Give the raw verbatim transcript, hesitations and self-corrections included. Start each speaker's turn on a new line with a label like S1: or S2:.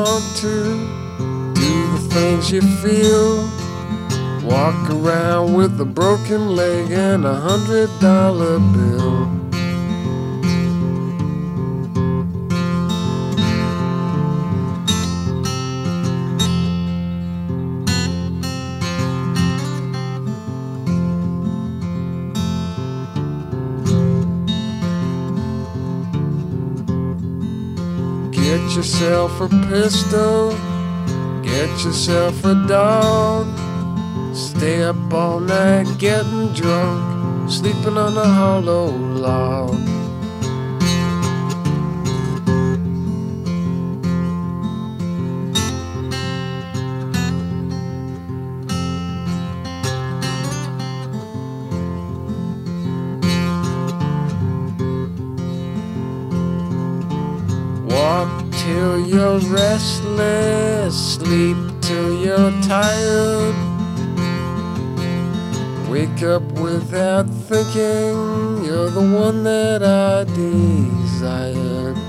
S1: want to do the things you feel. Walk around with a broken leg and a hundred dollar bill. Get yourself a pistol, get yourself a dog. Stay up all night getting drunk, sleeping on a hollow log. Walk till you're restless, sleep till you're tired. Wake up without thinking you're the one that I desired.